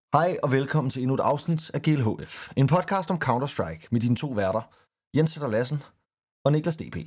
Hej og velkommen til endnu et afsnit af GLHF. En podcast om Counter-Strike med dine to værter, Jens Sætter Lassen og Niklas DP.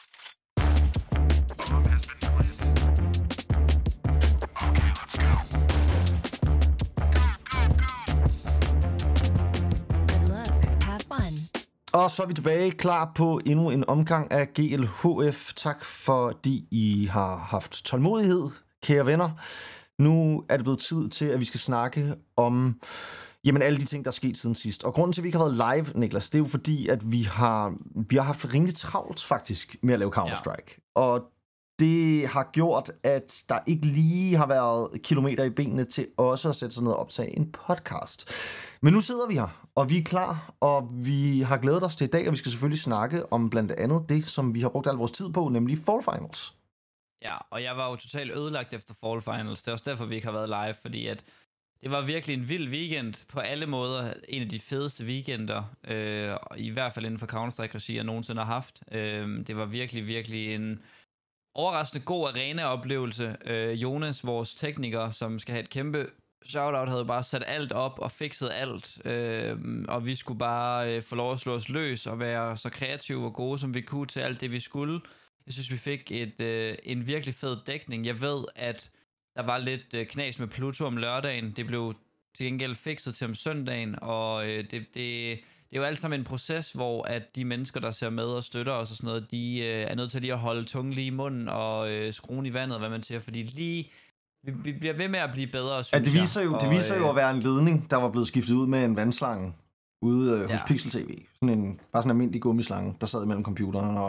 Og så er vi tilbage klar på endnu en omgang af GLHF. Tak fordi I har haft tålmodighed, kære venner. Nu er det blevet tid til, at vi skal snakke om alle de ting, der er sket siden sidst. Og grunden til, at vi ikke har været live, Niklas, det er jo fordi, at vi har haft rimelig travlt faktisk med at lave Counter-Strike. Ja. Og det har gjort, at der ikke lige har været kilometer i benene til også at sætte sig ned og optage en podcast. Men nu sidder vi her, og vi er klar, og vi har glædet os til i dag, og vi skal selvfølgelig snakke om blandt andet det, som vi har brugt al vores tid på, nemlig Fall Finals. Ja, og jeg var jo totalt ødelagt efter Fall Finals. Det er også derfor, vi ikke har været live, fordi at det var virkelig en vild weekend på alle måder. En af de fedeste weekender, i hvert fald inden for Counter-Strike-regi, jeg nogensinde har haft. Det var virkelig, virkelig en overraskende god arena-oplevelse. Jonas, vores tekniker, som skal have et kæmpe shoutout, havde bare sat alt op og fikset alt. Og vi skulle bare få lov at slå os løs og være så kreative og gode, som vi kunne til alt det, vi skulle. Jeg synes, vi fik en virkelig fed dækning. Jeg ved, at der var lidt knas med Pluto om lørdagen. Det blev til gengæld fikset til om søndagen, og det er jo alt sammen en proces, hvor at de mennesker, der ser med og støtter os og sådan noget, de er nødt til lige at holde tungen lige i munden og skruen i vandet, hvad man siger, fordi vi bliver ved med at blive bedre, synes det viser jo at være en ledning, der var blevet skiftet ud med en vandslange ude hos Pixel TV. Bare sådan en almindelig gummislange, der sad imellem computeren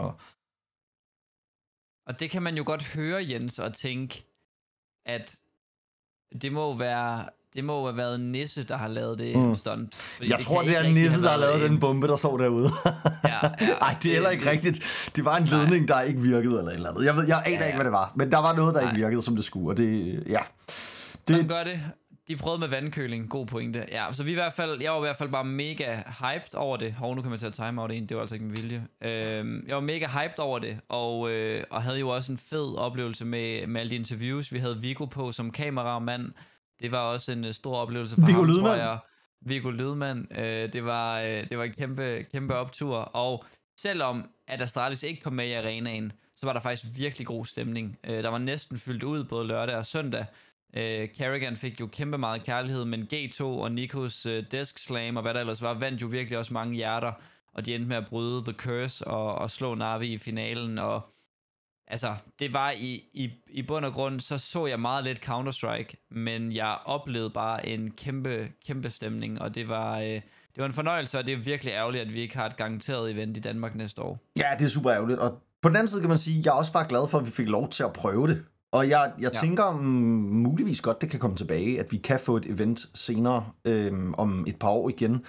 Og det kan man jo godt høre, Jens, og tænke, at det må have været Nisse, der har lavet det stunt. Jeg tror, det er Nisse, der har lavet den bombe, der står derude. Ej, det er heller ikke rigtigt. Det var en ledning, der ikke virkede eller et eller andet. Jeg aner ikke, hvad det var. Men der var noget, der ikke virkede, som det skulle. Og Sådan gør det. De prøvede med vandkøling. God pointe. Ja, så jeg var i hvert fald bare mega hyped over det. Nu kan man tage timeout ind. Det var altså ikke med vilje. Jeg var mega hyped over det, og havde jo også en fed oplevelse med alle de interviews. Vi havde Viggo på som kameramand. Det var også en stor oplevelse for ham, tror jeg. Viggo Lydman. Det var en kæmpe optur. Og selvom at Astralis ikke kom med i arenaen, så var der faktisk virkelig god stemning. Der var næsten fyldt ud både lørdag og søndag. Karrigan fik jo kæmpe meget kærlighed, men G2 og Nikos Desk Slam og hvad der ellers var, vandt jo virkelig også mange hjerter, og de endte med at bryde The Curse og slå Na'Vi i finalen, og altså, det var i bund og grund, så jeg meget lidt Counter-Strike, men jeg oplevede bare en kæmpe stemning, og det var en fornøjelse, og det er virkelig ærgerligt, at vi ikke har et garanteret event i Danmark næste år. Ja, det er super ærgerligt, og på den anden side kan man sige, jeg er også bare glad for, at vi fik lov til at prøve det. Og jeg tænker muligvis godt, det kan komme tilbage, at vi kan få et event senere om et par år igen.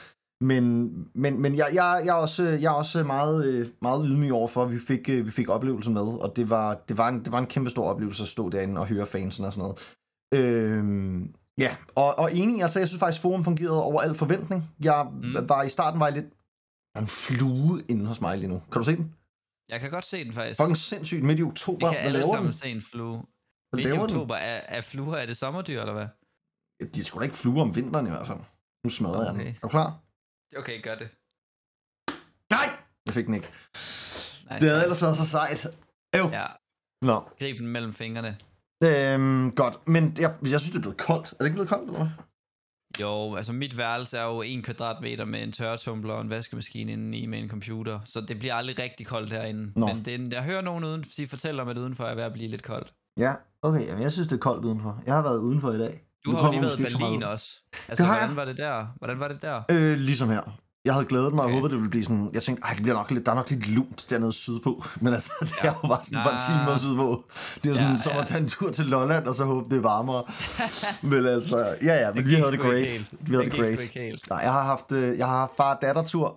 Men jeg er også meget ydmyg over for, at vi fik oplevelsen med, og det var en kæmpe stor oplevelse at stå derinde og høre fansen og sådan noget. Og enig, altså jeg synes faktisk, forum fungerede over al forventning. I starten var jeg lidt en flue inde hos mig lige nu. Kan du se den? Jeg kan godt se den faktisk. Fucking sindssygt, midt i oktober. Vi kan alle sammen se en flue. Midt i oktober, er fluer, er det sommerdyr, eller hvad? De er sgu da ikke fluer om vinteren i hvert fald. Nu smadrer jeg den. Er du klar? Okay, gør det. Nej! Jeg fik den ikke. Nice, det havde ellers været så sejt. Ja. Nå. Grib den mellem fingrene. Godt, men jeg synes, det er blevet koldt. Er det ikke blevet koldt, eller hvad? Jo, altså mit værelse er jo 1 kvadratmeter med en tørretumbler og en vaskemaskine indeni med en computer, så det bliver aldrig rigtig koldt herinde. Nå. Men jeg hører nogen fortælle om, at udenfor er ved at blive lidt koldt. Ja, okay, jamen jeg synes, det er koldt udenfor. Jeg har været udenfor i dag. Du har jo lige været i Berlin også. Altså, hvordan var det der? Ligesom her. Jeg havde glædet mig og håbet, det ville blive sådan. Jeg tænkte, der er nok lidt lunt dernede sydpå. Men altså, det er jo bare sådan et par timer sydpå. Det er jo sådan, som at tage en tur til Lolland, og så håbe, det er varmere. Men altså, men vi havde det great. Vi havde det great. Nej, jeg har haft far-datter-tur.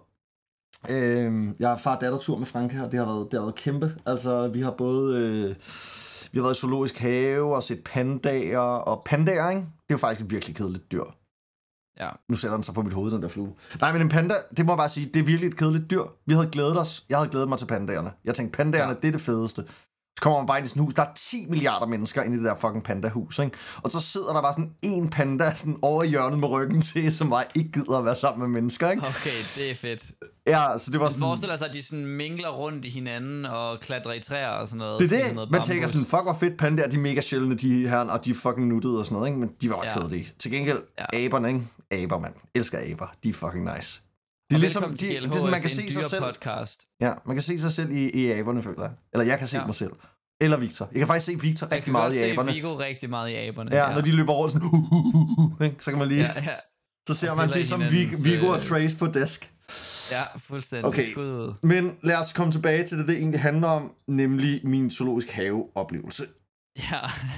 Jeg har far-datter-tur med Franke, og det har været kæmpe. Altså, vi har både... vi har været i zoologisk have og set pandaer. Og pandaer, ikke? Det er jo faktisk et virkelig kedeligt dyr. Ja. Nu sætter den sig på mit hoved, den der flue. Nej, men en panda, det må jeg bare sige, det er virkelig et kedeligt dyr. Vi havde glædet os. Jeg havde glædet mig til pandaerne. Jeg tænkte, pandaerne, det er det fedeste. Så kommer man bare ind i sådan et hus, der er 10 milliarder mennesker inde i det der fucking pandahus, ikke? Og så sidder der bare sådan en panda sådan over i hjørnet med ryggen til, som bare ikke gider at være sammen med mennesker, ikke? Okay, det er fedt. Ja, så det var sådan... Man forestiller sig, at de sådan mingler rundt i hinanden og klatrer i træer og sådan noget. Det er det, sådan man tænker sådan, fuck hvor fedt pandaer, de er mega sjældne, de her, og de er fucking nuttede og sådan noget, ikke? Men de var bare kedelige. Til gengæld, aberne, ikke? Aber, mand. Elsker aber. De er fucking nice. Det er ligesom, det, man kan se sig selv. Podcast. Ja, man kan se sig selv i aberne, føler jeg. Eller jeg kan se mig selv. Eller Victor. Jeg kan faktisk se Victor rigtig meget i aberne. Jeg kan se Viggo rigtig meget i aberne. Ja, når de løber rundt sådan, ikke? Så kan man lige... Ja. Så ser man det som Viggo og Trace på desk. Ja, fuldstændig. Okay, men lad os komme tilbage til det egentlig handler om, nemlig min zoologisk have-oplevelse. Ja.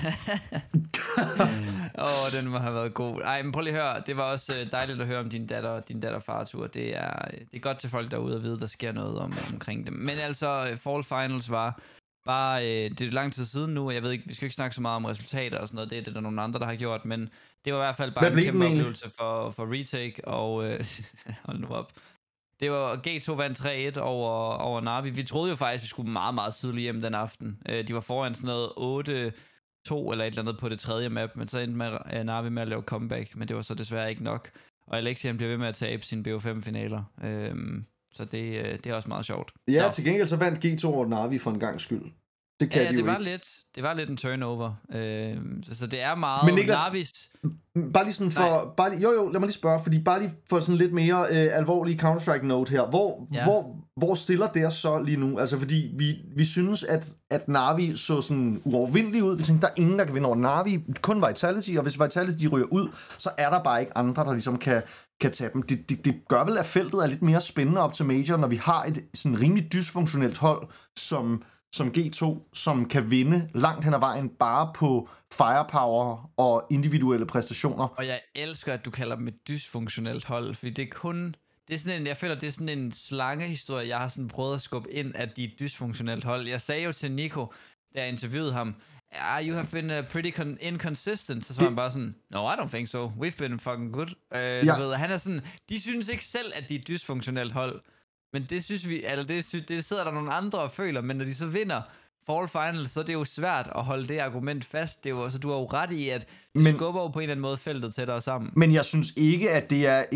Den må have været god. Ej, men prøv lige at høre. Det var også dejligt at høre om din datter fartur. Det er godt til folk derude at vide, der sker noget omkring dem. Men altså, Fall Finals var bare, det er lang tid siden nu. Jeg ved ikke, vi skal ikke snakke så meget om resultater og sådan noget. Det er det, der er nogle andre, der har gjort. Men det var i hvert fald bare en kæmpe oplevelse for Retake. Og hold nu op. Det var G2 vandt 3-1 over Na'Vi. Vi troede jo faktisk, vi skulle meget, meget tidligt hjem den aften. De var foran sådan noget 8-2 eller et eller andet på det tredje map, men så endte Na'Vi med at lave comeback, men det var så desværre ikke nok. Og Alexian bliver ved med at tabe sine BO5-finaler. Så det er også meget sjovt. Ja, til gengæld så vandt G2 over Na'Vi for en gang skyld. Det kan de jo ikke. Det var lidt en turnover. Så det er meget... Men Niklas, Na'Vis... Bare lige sådan for... lad mig lige spørge, fordi bare lige for sådan lidt mere alvorlig Counter-Strike-note her. Hvor stiller det så lige nu? Altså, fordi vi synes, at Na'Vi så sådan uovervindelig ud. Vi tænkte, der er ingen, der kan vinde over Na'Vi. Kun Vitality, og hvis Vitality de ryger ud, så er der bare ikke andre, der ligesom kan tage dem. Det gør vel, at feltet er lidt mere spændende op til Major, når vi har et sådan rimelig dysfunktionelt hold, som G2, som kan vinde langt hen ad vejen bare på firepower og individuelle præstationer. Og jeg elsker, at du kalder dem et dysfunktionelt hold, fordi det er kun... Det er sådan jeg føler, det er sådan en slangehistorie, jeg har sådan prøvet at skubbe ind, at de er et dysfunktionelt hold. Jeg sagde jo til Nico, da jeg interviewede ham, you have been pretty inconsistent. Så var han bare sådan, no, I don't think so. We've been fucking good. Du ved, han er sådan, de synes ikke selv, at de er et dysfunktionelt hold. Men det synes vi, eller det sidder der nogle andre og føler, men når de så vinder Fall Finals, så er det jo svært at holde det argument fast. Det er jo, altså, du har jo ret i, at de skubber jo på en eller anden måde feltet tættere sammen. Men jeg synes ikke, at det er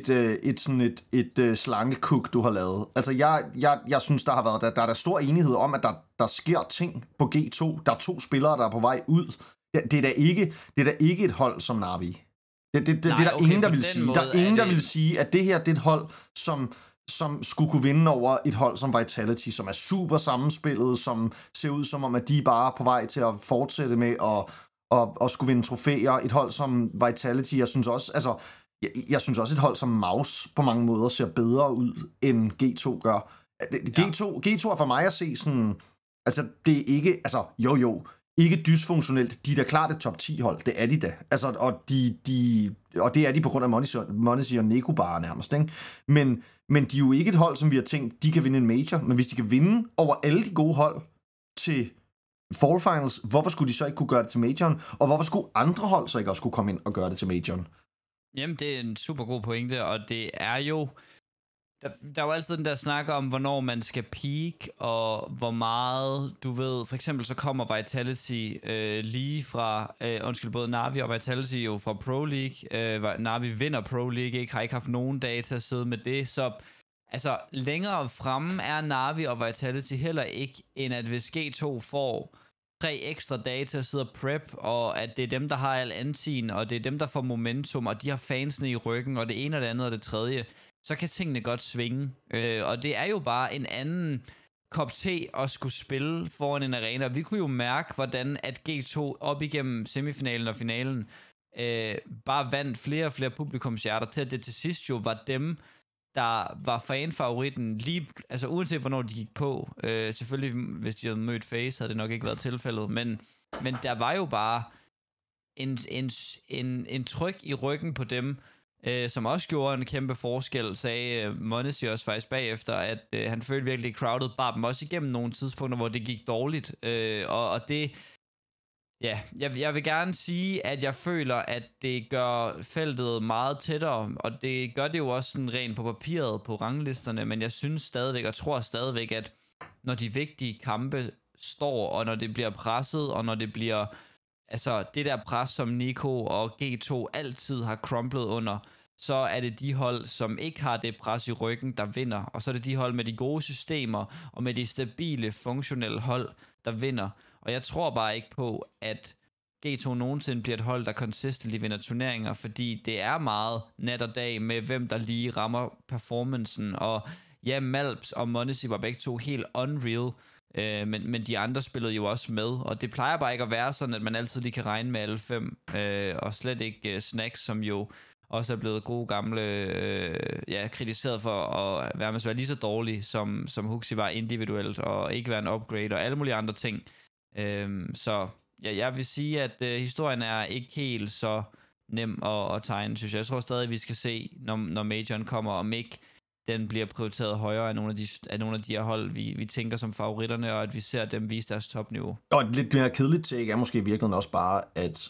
et slangekuk, du har lavet. Altså, jeg synes, der har været, der er der stor enighed om, at der sker ting på G2. Der er 2 spillere, der er på vej ud. Det er da ikke et hold som Na'Vi. Det er der ingen, der vil sige. Der er ingen, der vil sige, at det her det er et hold, som skulle kunne vinde over et hold som Vitality, som er super sammenspillet, som ser ud som om, at de bare er på vej til at fortsætte med at skulle vinde trofæer. Et hold som Vitality, jeg synes også et hold som Mouse på mange måder ser bedre ud, end G2 gør. G2 er for mig at se sådan, altså det er ikke, altså ikke dysfunktionelt. De er da klart et top 10 hold, det er de da. Altså, og det er de på grund af Monesi og Neko bare nærmest, ikke? Men de er jo ikke et hold, som vi har tænkt, de kan vinde en major. Men hvis de kan vinde over alle de gode hold til Fall Finals, hvorfor skulle de så ikke kunne gøre det til majoren? Og hvorfor skulle andre hold så ikke også kunne komme ind og gøre det til majoren? Jamen, det er en super god pointe, og det er jo... Der er jo altid den der snak om, hvornår man skal peak, og hvor meget, du ved, for eksempel så kommer Vitality lige fra, både Na'Vi og Vitality jo fra Pro League. Na'Vi vinder Pro League, ikke? Har ikke haft nogen data at sidde med det, så altså længere fremme er Na'Vi og Vitality heller ikke, end at hvis G2 får 3 ekstra dage til at sidde og prep, og at det er dem, der har al antien, og det er dem, der får momentum, og de har fansene i ryggen, og det ene og det andet og det tredje, så kan tingene godt svinge. Og det er jo bare en anden kop te at skulle spille foran en arena. Vi kunne jo mærke, hvordan at G2 op igennem semifinalen og finalen bare vandt flere og flere publikumshjerter til, at det til sidst jo var dem, der var fanfavoritten lige, altså uanset hvornår de gik på. Selvfølgelig, hvis de havde mødt FaZe, havde det nok ikke været tilfældet, men der var jo bare en tryk i ryggen på dem, som også gjorde en kæmpe forskel, sagde Monesi også faktisk bagefter, at han følte virkelig crowded bar dem også igennem nogle tidspunkter, hvor det gik dårligt. Og det, ja, jeg vil gerne sige, at jeg føler, at det gør feltet meget tættere, og det gør det jo også sådan rent på papiret på ranglisterne, men jeg synes stadigvæk, og tror stadigvæk, at når de vigtige kampe står, og når det bliver presset, og når det bliver... Altså, det der pres, som Nico og G2 altid har crumplet under, så er det de hold, som ikke har det pres i ryggen, der vinder. Og så er det de hold med de gode systemer, og med de stabile, funktionelle hold, der vinder. Og jeg tror bare ikke på, at G2 nogensinde bliver et hold, der consistently vinder turneringer, fordi det er meget nat og dag med, hvem der lige rammer performancen. Og ja, Malps og m0NESY var begge to helt unreal, men de andre spillede jo også med, og det plejer bare ikke at være sådan, at man altid lige kan regne med alle 5, og slet ikke Snax, som jo også er blevet gode gamle, kritiseret for at være lige så dårlig, som Huxi var individuelt, og ikke være en upgrade, og alle mulige andre ting. Så ja, jeg vil sige, at historien er ikke helt så nem at tegne, synes jeg. Jeg tror stadig, vi skal se, når majoren kommer, om ikke den bliver prioriteret højere af nogle af de her hold, vi tænker som favoritterne, og at vi ser dem vise deres topniveau. Og et lidt mere kedeligt take er måske i virkeligheden også bare, at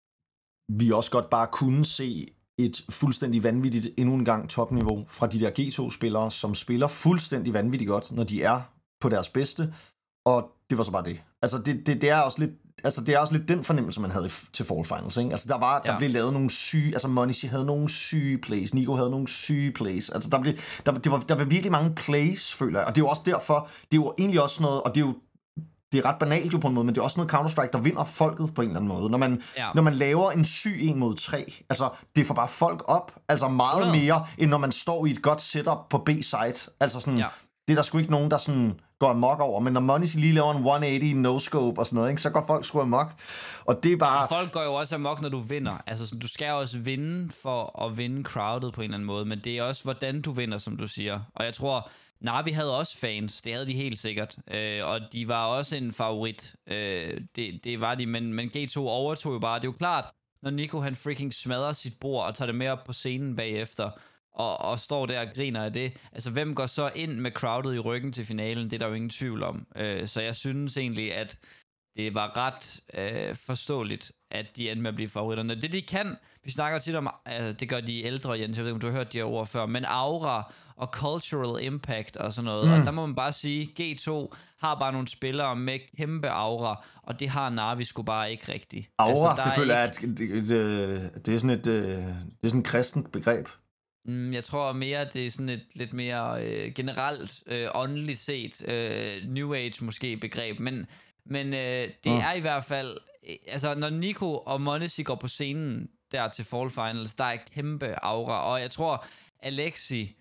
vi også godt bare kunne se et fuldstændig vanvittigt endnu en gang topniveau fra de der G2-spillere, som spiller fuldstændig vanvittigt godt, når de er på deres bedste, og det var så bare det. Altså det er også lidt, altså det er også lidt den fornemmelse, man havde til Fall Finals, ikke? Altså der blev lavet nogle syge, altså m0NESY havde nogle syge plays, Nico havde nogle syge plays, altså der var virkelig mange plays, føler jeg, og det er jo også derfor, det er jo egentlig også noget, og det er ret banalt jo på en måde, men det er også noget Counter-Strike, der vinder folket på en eller anden måde. Når man laver en syg 1 mod 3, altså det får bare folk op, altså meget mere, end når man står i et godt setup på B-side. Altså sådan, det er der sgu ikke nogen, der sådan går amok over, men når m0NESY lige laver en 180 no-scope og sådan noget, ikke, så går folk sgu amok. Og det er bare... Folk går jo også amok, når du vinder. Altså sådan, du skal også vinde for at vinde crowded på en eller anden måde, men det er også, hvordan du vinder, som du siger. Og jeg tror... Navi havde også fans, det havde de helt sikkert, og de var også en favorit, det var de, men G2 overtog jo bare. Det er jo klart, når Nico han freaking smadrer sit bord og tager det med op på scenen bagefter, og står der og griner af det. Altså, hvem går så ind med crowded i ryggen til finalen? Det er der jo ingen tvivl om. Så jeg synes egentlig, at det var ret forståeligt, at de endte med at blive favoritterne. Det de kan, vi snakker tit om, det gør de ældre, Jens, jeg ved ikke, om du har hørt de her ord før, men aura og cultural impact og sådan noget. Og der må man bare sige, G2 har bare nogle spillere med kæmpe aura, og det har Navi sgu bare ikke rigtigt. Aura, altså, det føler jeg, at det er sådan et kristent begreb. Jeg tror mere, det er sådan et lidt mere generelt, åndeligt set, New Age måske begreb, men det er i hvert fald, altså når Nico og m0NESY går på scenen der til Fall Finals, der er kæmpe aura, og jeg tror Alexi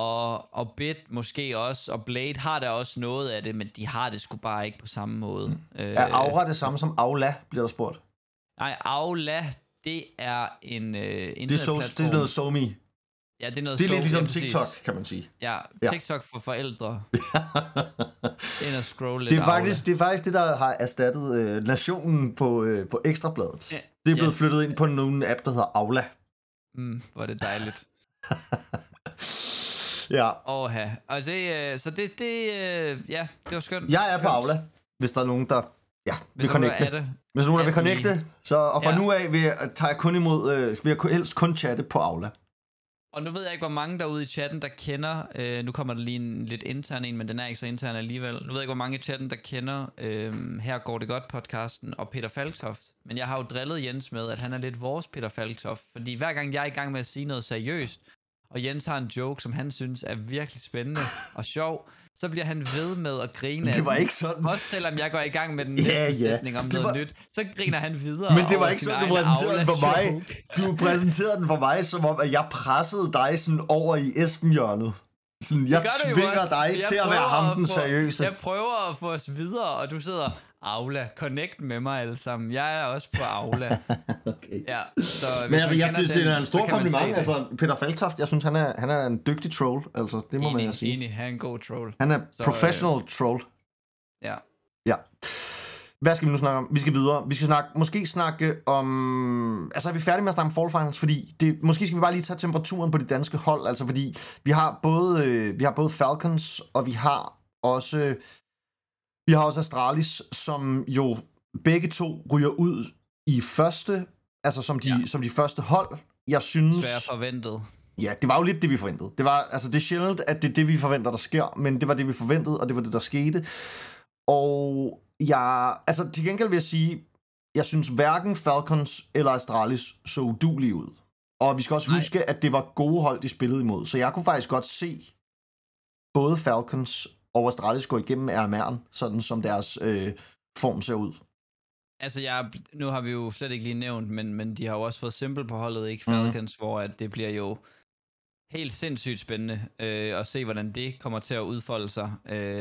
og Bit måske også, og Blade har der også noget af det, men de har det sgu bare ikke på samme måde. Er aura det samme som Aula, bliver der spurgt? Nej, Aula, det er en internetplatform. Det er noget SoMe. Ja, det er noget. Det er lidt ligesom TikTok, kan man sige. Ja, TikTok for forældre. Ind og scroll lidt. Det er faktisk det, der har erstattet Nationen på Ekstrabladet. Ja, det er blevet flyttet ind på en app, der hedder Aula. Hvor er det dejligt. Ja. Og så det var skønt. Jeg er på Aula, hvis der er nogen, der vil connecte. Hvis nogen, der vil connecte. Så, og fra nu af vil jeg helst kun chatte på Aula. Og nu ved jeg ikke, hvor mange derude i chatten, der kender, nu kommer der lige en lidt intern en, men den er ikke så intern alligevel. Nu ved jeg ikke, hvor mange i chatten, der kender Her går det godt podcasten og Peter Falktoft. Men jeg har jo drillet Jens med, at han er lidt vores Peter Falktoft. Fordi hver gang jeg er i gang med at sige noget seriøst, og Jens har en joke, som han synes er virkelig spændende og sjov, så bliver han ved med at grine. Det var ikke sådan. Også selvom jeg går i gang med den næste sætning om noget nyt, så griner han videre. Men det var ikke sådan, du præsenterede den for mig. Du præsenterede den for mig, som om, at jeg pressede dig sådan over i Esben-hjørnet. Sådan, jeg tvinger dig til at være ham den seriøse. Jeg prøver at få os videre, og du sidder... Aula, connect med mig alle sammen. Jeg er også på Aula. Okay. Ja, så men jeg synes, det er en stor kompliment. Altså, Peter Falktoft, jeg synes, han er en dygtig troll. Altså, det må man sige. Enig, han er en god troll. Han er professional troll. Ja. Ja. Hvad skal vi nu snakke om? Vi skal videre. Vi skal måske snakke om... Altså, er vi færdige med at snakke om Fall Finals? Fordi måske skal vi bare lige tage temperaturen på de danske hold. Altså, fordi vi har både Falcons, og vi har også Astralis, som jo begge to ryger ud i første, altså som de første hold. Jeg synes... Svært forventet. Ja, det var jo lidt det, vi forventede. Det er sjældent, at det er det, vi forventer, der sker, men det var det, vi forventede, og det var det, der skete. Og Altså, til gengæld vil jeg sige, jeg synes hverken Falcons eller Astralis så udulige ud. Og vi skal også huske, at det var gode hold, de spillede imod. Så jeg kunne faktisk godt se både Falcons og Astralis gå igennem RMR'en, sådan som deres form ser ud. Altså, nu har vi jo slet ikke lige nævnt, men de har jo også fået Simple på holdet, ikke? Falcons, hvor at det bliver jo helt sindssygt spændende at se, hvordan det kommer til at udfolde sig.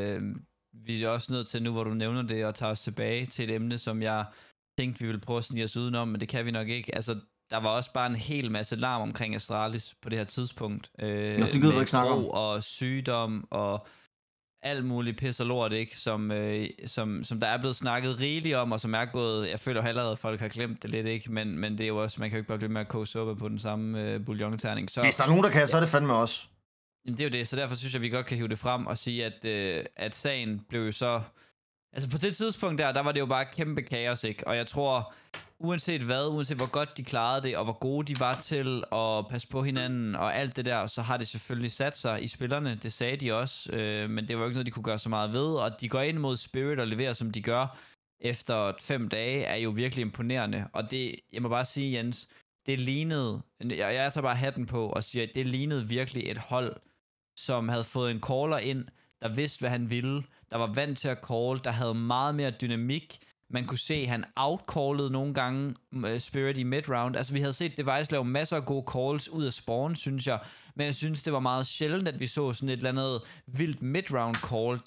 Vi er også nødt til, nu hvor du nævner det, at tage os tilbage til et emne, som jeg tænkte, vi ville prøve at snige os udenom, men det kan vi nok ikke. Altså, der var også bare en hel masse larm omkring Astralis på det her tidspunkt. Det gider du ikke snakke om. Og sygdom og alt muligt pis og lort, ikke? Som der er blevet snakket rigeligt om, og som er gået, jeg føler allerede, at folk har glemt det lidt, ikke? Men det er jo også, man kan jo ikke bare blive med at koge suppe på den samme bouillonterning. Så, hvis der er nogen, der kan, så er det fandme os. Jamen, det er jo det, så derfor synes jeg, vi godt kan hive det frem og sige, at sagen blev jo så... Altså på det tidspunkt der var det jo bare kæmpe kaos, ikke? Og jeg tror, uanset hvor godt de klarede det, og hvor gode de var til at passe på hinanden, og alt det der, så har det selvfølgelig sat sig i spillerne. Det sagde de også, men det var jo ikke noget, de kunne gøre så meget ved. Og de går ind mod Spirit og leverer, som de gør, efter 5 dage, er jo virkelig imponerende. Og det, jeg må bare sige, Jens, det lignede... Jeg tager bare hatten på og siger, at det lignede virkelig et hold, som havde fået en caller ind, der vidste, hvad han ville, der var vant til at call, der havde meget mere dynamik. Man kunne se, at han outcallede nogle gange Spirit i mid-round. Altså, vi havde set Device lave masser af gode calls ud af spawn, synes jeg. Men jeg synes, det var meget sjældent, at vi så sådan et eller andet vildt mid-round call,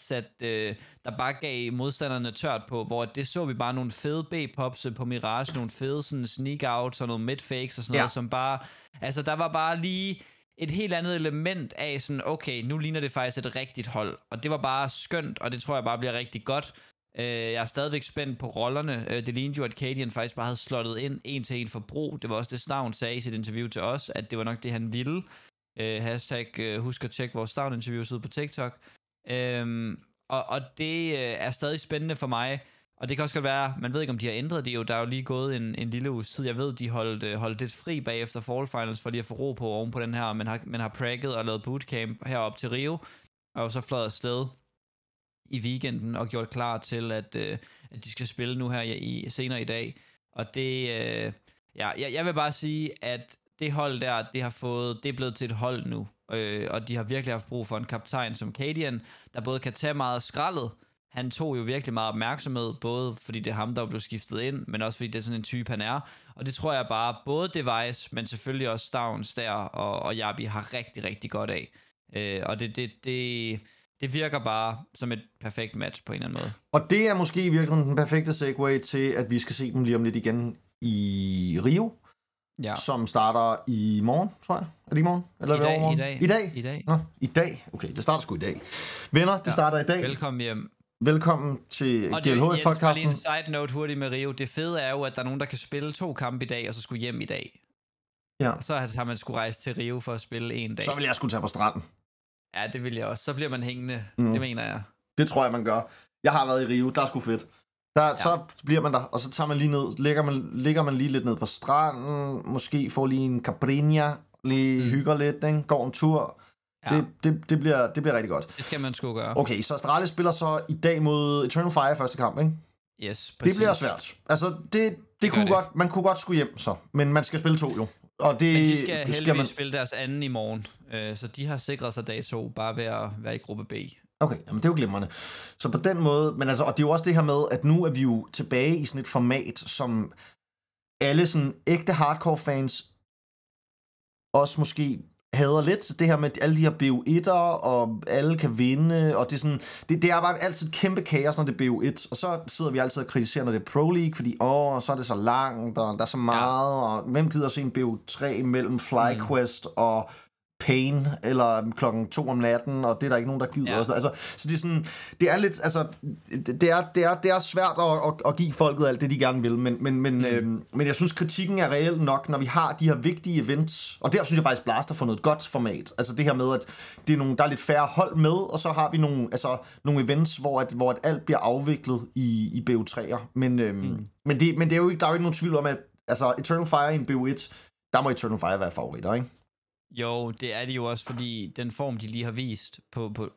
der bare gav modstanderne tørt på, hvor det så vi bare nogle fede B-pops på Mirage, nogle fede sådan sneak-outs og nogle mid-fakes og sådan noget, som bare... Altså, der var bare lige... et helt andet element af sådan, okay, nu ligner det faktisk et rigtigt hold. Og det var bare skønt, og det tror jeg bare bliver rigtig godt. Jeg er stadigvæk spændt på rollerne. Det lignede jo, at Cadian faktisk bare havde slottet ind en til en for brug. Det var også det, Stavn sagde i sit interview til os, at det var nok det, han ville. Husk at tjekke vores Stavn-interviews ud på TikTok. Og det er stadig spændende for mig. Og det kan også godt være, man ved ikke, om de har ændret det jo. Der er jo lige gået en lille uges tid. Jeg ved, de holdt lidt fri bagefter Fall Finals, for lige at få ro på oven på den her. Man har pragget og lavet bootcamp herop til Rio, og så fløjet afsted i weekenden og gjort klar til, at de skal spille nu her senere i dag. Og det, jeg vil bare sige, at det hold der, det er blevet til et hold nu. Og de har virkelig haft brug for en kaptajn som Cadian, der både kan tage meget af skraldet. Han tog jo virkelig meget opmærksomhed, både fordi det er ham, der blev skiftet ind, men også fordi det er sådan en type, han er. Og det tror jeg bare, både Device, men selvfølgelig også Stavns der, og Jabi har rigtig, rigtig godt af. Og det virker bare som et perfekt match på en eller anden måde. Og det er måske i virkeligheden den perfekte segue til, at vi skal se dem lige om lidt igen i Rio, som starter i morgen, tror jeg. Er det i morgen? Eller I dag. Nå, i dag. Okay, det starter sgu i dag. Venner, det starter i dag. Velkommen hjem. Velkommen til GLHF-podcasten. Og en side note hurtigt med Rio. Det fede er jo, at der er nogen, der kan spille 2 kampe i dag, og så skulle hjem i dag. Ja. Og så har man skulle rejse til Rio for at spille en dag. Så vil jeg skulle tage på stranden. Ja, det vil jeg også. Så bliver man hængende. Det mener jeg. Det tror jeg, man gør. Jeg har været i Rio. Der er sgu fedt. Så bliver man der, og så tager man lige ned, ligger man lige lidt ned på stranden, måske får lige en caipirinha, lige hygger lidt, ikke? Går en tur. Ja. Det bliver rigtig godt. Det skal man sgu gøre. Okay, så Astralis spiller så i dag mod Eternal Fire første kamp, ikke? Yes, præcis. Det bliver svært. Altså, det kunne godt, man kunne godt skulle hjem så, men man skal spille 2 jo. Og det, men de skal heldigvis spille deres anden i morgen, så de har sikret sig dag 2, bare ved at være i gruppe B. Okay, jamen det er jo glimrende. Så på den måde, men altså, og det er jo også det her med, at nu er vi jo tilbage i sådan et format, som alle sådan ægte hardcore fans også måske hader lidt, det her med alle de her BO1'er, og alle kan vinde, og det er sådan, det er bare altid et kæmpe kaos, når det er BO1, og så sidder vi altid og kritiserer, når det er Pro League, fordi så er det så langt, og der er så meget, og hvem gider se en BO3 mellem FlyQuest og Pain, eller klokken 2 om natten, og det er der ikke nogen, der gider. Ja. Altså, så det er sådan, det er lidt, altså, det er svært at give folket alt det, de gerne vil, men jeg synes, kritikken er reelt nok, når vi har de her vigtige events, og der synes jeg faktisk, Blast har fundet et godt format. Altså det her med, at det er der er lidt færre hold med, og så har vi nogle events, hvor alt bliver afviklet i BO3'er. Men det er jo ikke, der er jo ikke nogen tvivl om, at altså, Eternal Fire i en BO1, der må Eternal Fire være favoritter, ikke? Jo, det er de jo også, fordi den form, de lige har vist på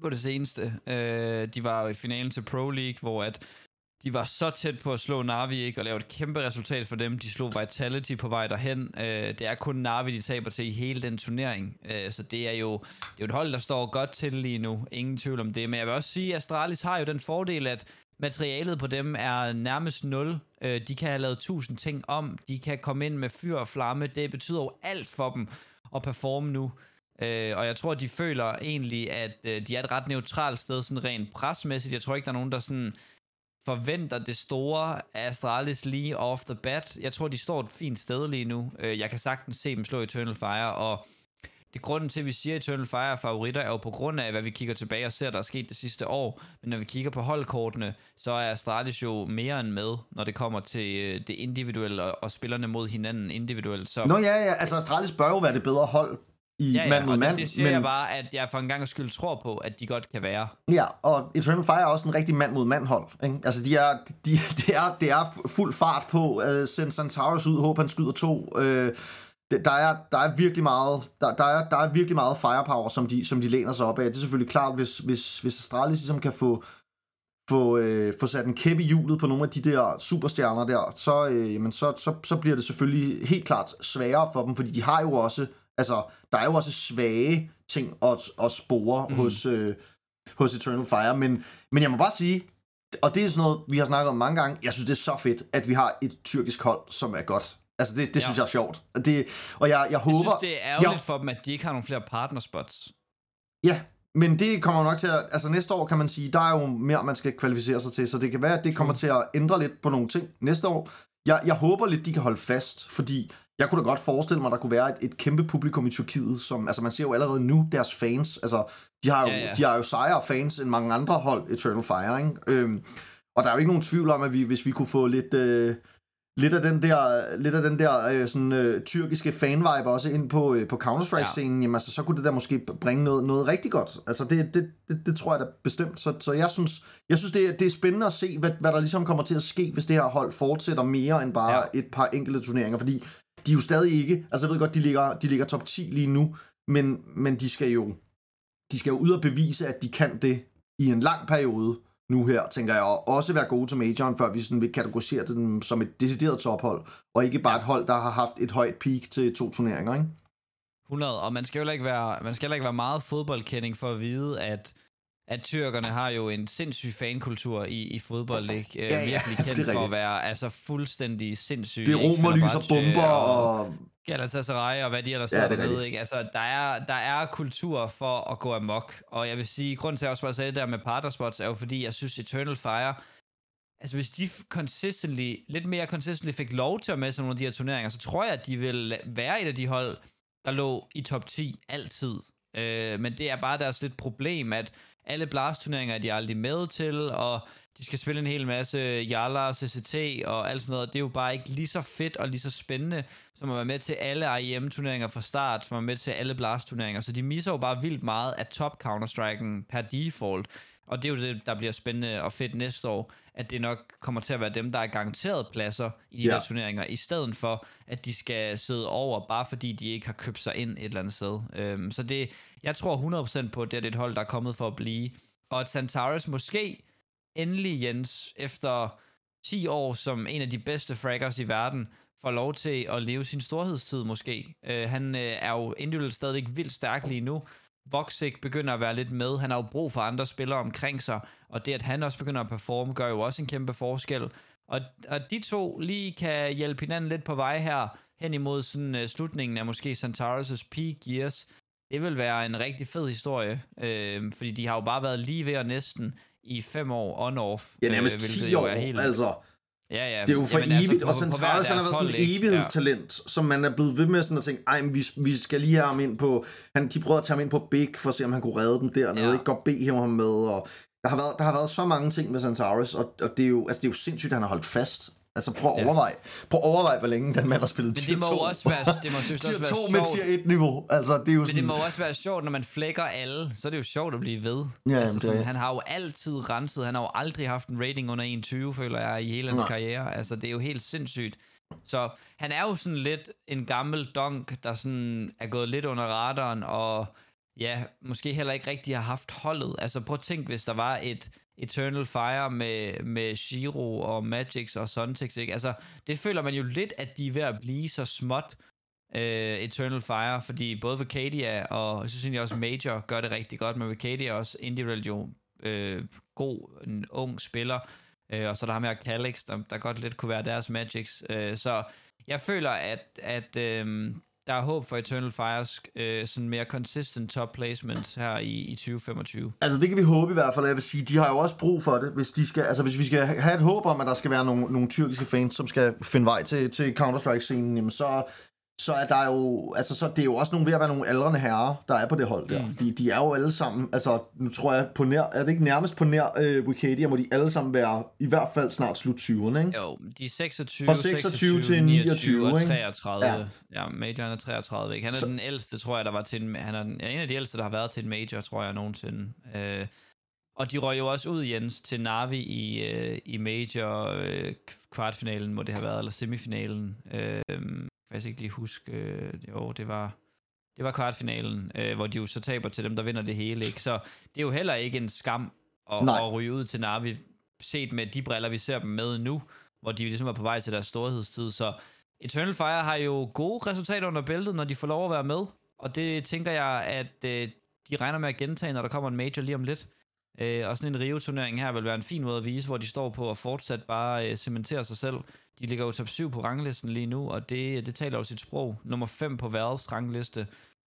på det seneste. De var jo i finalen til Pro League, hvor at de var så tæt på at slå Na'Vi, ikke, og lave et kæmpe resultat for dem. De slog Vitality på vej derhen. Det er kun Na'Vi, de taber til i hele den turnering. Så det er jo et hold, der står godt til lige nu. Ingen tvivl om det. Men jeg vil også sige, at Astralis har jo den fordel, at materialet på dem er nærmest 0. De kan have lavet 1000 ting om. De kan komme ind med fyr og flamme. Det betyder jo alt for dem at performe nu. Og jeg tror, de føler egentlig, at de er et ret neutralt sted, sådan rent presmæssigt. Jeg tror ikke, der er nogen, der sådan forventer det store af Astralis lige off the bat. Jeg tror, de står et fint sted lige nu. Jeg kan sagtens se dem slå Eternal Fire, og det grunden til, at vi siger, at Eternal Fire er favoritter, er jo på grund af, hvad vi kigger tilbage og ser, der er sket det sidste år. Men når vi kigger på holdkortene, så er Astralis jo mere end med, når det kommer til det individuelle og spillerne mod hinanden individuelt. Så Nå ja, altså Astralis bør jo være det bedre hold i mand mod mand. Det siger jeg bare, at jeg for en gang skyld tror på, at de godt kan være. Ja, og Eternal Fire er også en rigtig mand mod mand hold. Ikke? Altså det er fuld fart på. Send Centaurus ud, håber han skyder 2. Der er virkelig meget der er virkelig meget firepower, som de læner sig op af. Det er selvfølgelig klart, hvis Astralis ligesom kan få sat en kæp i hjulet på nogle af de der superstjerner der, så bliver det selvfølgelig helt klart sværere for dem, fordi de har jo også, altså der er jo også svage ting at spore hos Eternal Fire, men jeg må bare sige, og det er sådan noget, vi har snakket om mange gange, jeg synes det er så fedt, at vi har et tyrkisk hold, som er godt. Altså det synes jeg er sjovt. Og jeg håber... Jeg synes, det er ærgerligt for dem, at de ikke har nogle flere partnerspots. Ja, men det kommer nok til at... Altså næste år kan man sige, der er jo mere, man skal kvalificere sig til, så det kan være, at det kommer til at ændre lidt på nogle ting næste år. Jeg håber lidt, de kan holde fast, fordi jeg kunne da godt forestille mig, at der kunne være et kæmpe publikum i Tyrkiet, som... Altså man ser jo allerede nu deres fans, altså de har jo sejere fans end mange andre hold, Eternal Fire, ikke? Og der er jo ikke nogen tvivl om, at hvis vi kunne få lidt af den der sådan tyrkiske fanvibe også ind på Counter-Strike-scenen, jamen altså, så kunne det der måske bringe noget rigtig godt. Altså det tror jeg da bestemt. Så jeg synes det er spændende at se, hvad der ligesom kommer til at ske, hvis det her hold fortsætter mere end bare et par enkelte turneringer, fordi de er jo stadig ikke, altså jeg ved godt, de ligger top 10 lige nu, men de skal jo ud og bevise, at de kan det i en lang periode nu her, tænker jeg, og også være gode til majoren, før vi sådan vil kategorisere dem som et decideret tophold, og ikke bare et hold, der har haft et højt peak til 2 turneringer, ikke? 100, og man skal heller ikke være meget fodboldkending for at vide, at tyrkerne har jo en sindssyg fankultur i fodbold, ikke? Virkelig kendt for at være altså fuldstændig sindssyg. Det er romerlys og bomber og Galatasaray og hvad de ellers ved, ikke? Altså, der er kultur for at gå amok, og jeg vil sige, grunden til at jeg også bare sagde det der med partnerspots, er jo fordi, jeg synes Eternal Fire, altså hvis de lidt mere consistently fik lov til at med sådan nogle af de her turneringer, så tror jeg, at de vil være et af de hold, der lå i top 10 altid. Men det er bare deres lidt problem, at alle blast-turneringer er de aldrig med til, og de skal spille en hel masse Yala, CCT og alt sådan noget. Det er jo bare ikke lige så fedt og lige så spændende, som at være med til alle IEM-turneringer fra start, som at være med til alle blast-turneringer. Så de misser jo bare vildt meget af top Counter-Strike'en per default. Og det er jo det, der bliver spændende og fedt næste år, at det nok kommer til at være dem, der er garanteret pladser i de her turneringer, i stedet for, at de skal sidde over, bare fordi de ikke har købt sig ind et eller andet sted. Så jeg tror 100% på, at det er et hold, der er kommet for at blive. Og at Centaurus måske endelig, Jens, efter 10 år som en af de bedste fraggers i verden, får lov til at leve sin storhedstid måske. Han er jo individuelt stadigvæk vildt stærk lige nu. Voxic begynder at være lidt med. Han har jo brug for andre spillere omkring sig, og det, at han også begynder at performe, gør jo også en kæmpe forskel. Og de to lige kan hjælpe hinanden lidt på vej her, hen imod sådan, slutningen af måske Centaurus' peak years. Det vil være en rigtig fed historie, fordi de har jo bare været lige ved og næsten i 5 år on-off. Ja, nærmest 10 år, altså. Ja. Det er jo for evigt, og Centaurus har været sådan et evighedstalent, som man er blevet ved med sådan at tænke, vi skal lige have ham ind på, de prøvede at tage ham ind på Big, for at se, om han kunne redde dem dernede, ikke godt bede ham med, og der har været så mange ting med Centaurus, og det er jo sindssygt, at han har holdt fast. Altså prøv at overveje, hvor længe den mand har spillet tier 2. Men det må også være tier 2 med tier 1 niveau. Altså, det er jo men sådan... det må også være sjovt, når man flækker alle, så er det jo sjovt at blive ved. Ja, altså, sådan, han har jo altid renset, han har jo aldrig haft en rating under 21, føler jeg, i hele hans karriere. Altså, det er jo helt sindssygt. Så han er jo sådan lidt en gammel donk, der sådan er gået lidt under radaren, og ja, måske heller ikke rigtig har haft holdet. Altså prøv at tænke, hvis der var et Eternal Fire med Shiro og Magix og Sontex, ikke? Altså, det føler man jo lidt, at de er ved at blive så småt, Eternal Fire, fordi både Vicadia og jeg synes egentlig også Major gør det rigtig godt, men Vicadia er også individuelt jo god, en ung spiller, og så der har med Calix, der godt lidt kunne være deres Magix, så jeg føler, at der er håb for Eternal Fires sådan mere consistent top placement her i 2025. Altså det kan vi håbe i hvert fald. Jeg vil sige, de har jo også brug for det, hvis vi skal have et håb om, at der skal være nogle tyrkiske fans, som skal finde vej til Counter-Strike-scenen, jamen så er der jo, altså så det er jo også ved at være nogle aldrende herrer, der er på det hold der. De er jo alle sammen, altså nu tror jeg på nær, er det ikke nærmest på nær Wicadia, må de alle sammen være i hvert fald snart slut 20'erne, ikke? Jo, de er 26, fra 26 til 29 og 33. Ja, Major han er 33, ikke? Han er den ældste, tror jeg, der var til han er en af de ældste, der har været til en Major, tror jeg, nogensinde. Og de røg jo også ud, Jens, til Na'Vi i Major kvartfinalen, må det have været, eller semifinalen. Jeg kan ikke lige huske, jo, det var kvartfinalen, hvor de jo så taber til dem, der vinder det hele, ikke? Så det er jo heller ikke en skam at ryge ud til Na'Vi, set med de briller, vi ser dem med nu, hvor de ligesom er på vej til deres storhedstid. Så Eternal Fire har jo gode resultater under bæltet, når de får lov at være med, og det tænker jeg, at de regner med at gentage, når der kommer en major lige om lidt. Og sådan en Rio-turnering her vil være en fin måde at vise, hvor de står på og fortsat bare cementere sig selv. De ligger jo top 7 på ranglisten lige nu, og det taler jo sit sprog. Nummer 5 på Valves rangliste.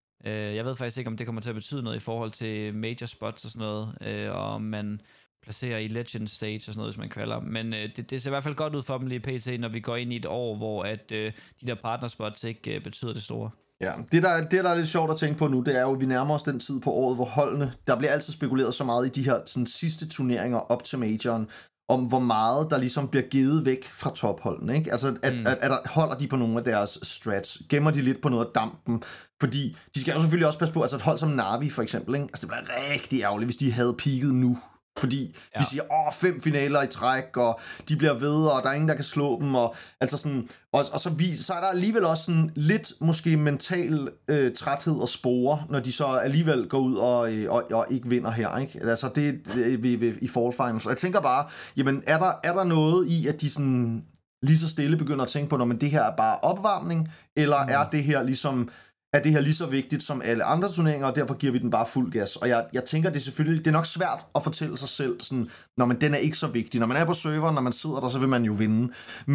Jeg ved faktisk ikke, om det kommer til at betyde noget i forhold til major spots og sådan noget, og om man placerer i Legend Stage og sådan noget, hvis man kvalder. Men det ser i hvert fald godt ud for dem lige pt, når vi går ind i et år, hvor at de der partnerspots ikke betyder det store. Ja, det der er lidt sjovt at tænke på nu, det er jo, at vi nærmer os den tid på året, hvor holdene, der bliver altid spekuleret så meget i de her sådan, sidste turneringer op til majoren, om hvor meget der ligesom bliver givet væk fra topholdene, ikke? Altså, holder de på nogle af deres strats, gemmer de lidt på noget af dampen, fordi de skal jo selvfølgelig også passe på, altså et hold som Na'Vi for eksempel, ikke? Altså det bliver rigtig ærgerligt, hvis de havde peaked nu. Fordi vi siger, 5 finaler i træk, og de bliver ved, og der er ingen, der kan slå dem, og altså sådan, og så er der alligevel også sådan lidt måske mental træthed og spore, når de så alligevel går ud og ikke vinder her, ikke? Altså det i fall finals. Og jeg tænker bare, jamen er der noget i, at de sådan lige så stille begynder at tænke på, når det her er bare opvarmning, eller er det her ligesom lige så vigtigt som alle andre turneringer, og derfor giver vi den bare fuld gas. Og jeg tænker, det er nok svært at fortælle sig selv, sådan, den er ikke så vigtig. Når man er på serveren, når man sidder der, så vil man jo vinde.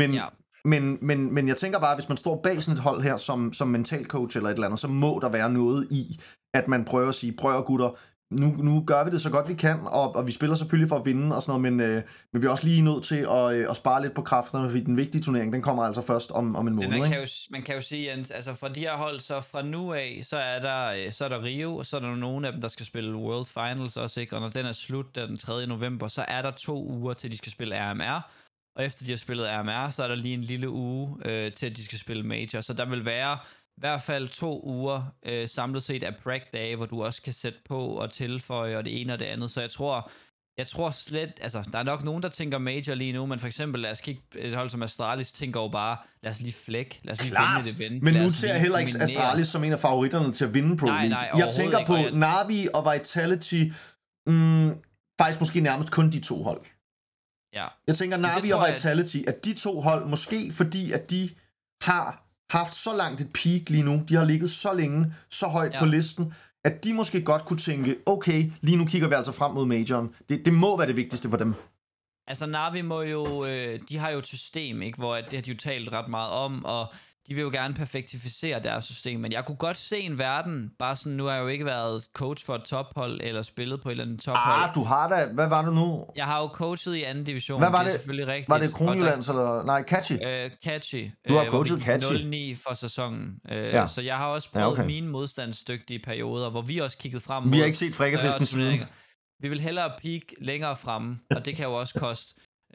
Men jeg tænker bare, hvis man står bag sådan et hold her, som mental coach eller et eller andet, så må der være noget i, at man prøver at sige, prøv gutter, nu gør vi det så godt vi kan, og vi spiller selvfølgelig for at vinde og sådan noget, men vi er også lige nødt til at spare lidt på kræfterne, fordi den vigtige turnering, den kommer altså først om en måned. Man kan jo sige, Jens, altså fra de her hold, så fra nu af, så er der Rio, og så er der nogle af dem, der skal spille World Finals også, ikke? Og når den er slut, den 3. november, så er der 2 uger til de skal spille RMR, og efter de har spillet RMR, så er der lige en lille uge til at de skal spille Major, så der vil være i hvert fald 2 uger samlet set af practice-dage, hvor du også kan sætte på og tilføje og det ene og det andet. Så jeg tror slet, altså der er nok nogen, der tænker major lige nu, men for eksempel lad os kigge et hold som Astralis, tænker jo bare, lad os lige flække, lad os lige vinde et event. Men nu ser jeg heller ikke Astralis som en af favoritterne til at vinde Pro League. Jeg tænker på Na'Vi og Vitality, faktisk måske nærmest kun de 2 hold. Ja. Jeg tænker Na'Vi og Vitality, at de 2 hold, måske fordi at de har haft så langt et peak lige nu, de har ligget så længe, så højt på listen, at de måske godt kunne tænke, okay, lige nu kigger vi altså frem mod majoren. Det må være det vigtigste for dem. Altså Na'Vi må jo, de har jo et system, ikke, hvor det har de jo talt ret meget om, og de vil jo gerne perfektificere deres system, men jeg kunne godt se en verden, bare sådan, nu har jeg jo ikke været coach for et tophold, eller spillet på et eller andet tophold. Du har da, hvad var det nu? Jeg har jo coachet i anden division, hvad var det? Er selvfølgelig rigtigt. Var det Kronjyllands, eller, nej, Catchy? Catchy. Du har coachet Catchy. 0-9 for sæsonen, så jeg har også prøvet mine modstandsdygtige perioder, hvor vi også kiggede frem mod. Vi har ikke set Frækkefisken siden. Vi vil hellere peak længere fremme, og det kan jo også koste.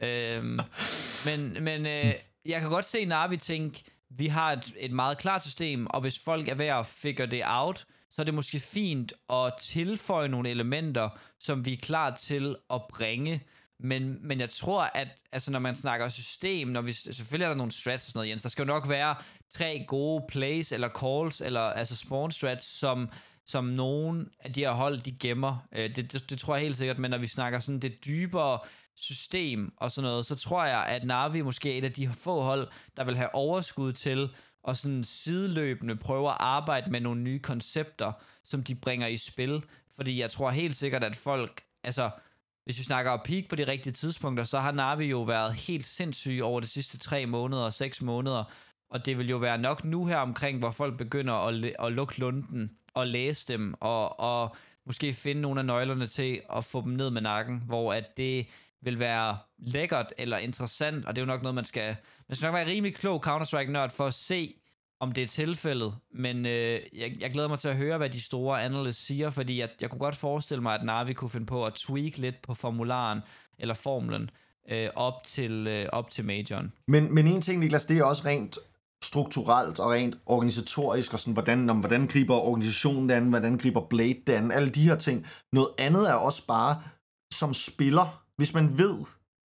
Men jeg kan godt se Na'Vi tænke, vi har et meget klart system, og hvis folk er ved at figure det out, så er det måske fint at tilføje nogle elementer, som vi er klar til at bringe. Men jeg tror, at altså, når man snakker system, selvfølgelig er der nogle strats og sådan noget, Jens, der skal jo nok være 3 gode plays eller calls, eller altså spawn strats, som nogen af de her hold, de gemmer. Det tror jeg helt sikkert, men når vi snakker sådan det dybere system og sådan noget, så tror jeg, at Na'Vi måske er et af de få hold, der vil have overskud til og sådan sideløbende prøve at arbejde med nogle nye koncepter, som de bringer i spil. Fordi jeg tror helt sikkert, at folk, altså hvis vi snakker peak på de rigtige tidspunkter, så har Na'Vi jo været helt sindssyge over de sidste 3 måneder, 6 måneder, og det vil jo være nok nu her omkring, hvor folk begynder at lukke lunden og læse dem, og måske finde nogle af nøglerne til at få dem ned med nakken, hvor at det vil være lækkert eller interessant, og det er jo nok noget, man skal nok være rimelig klog Counter-Strike-nørd for at se, om det er tilfældet, men jeg glæder mig til at høre, hvad de store analysts siger, fordi jeg kunne godt forestille mig, at Na'Vi kunne finde på at tweak lidt på formularen, eller formlen, op til majoren. Men en ting, Niklas, det er også rent strukturelt og rent organisatorisk, og sådan, hvordan griber organisationen det an, hvordan griber Blade det an, alle de her ting. Noget andet er også bare, som spiller, hvis man ved,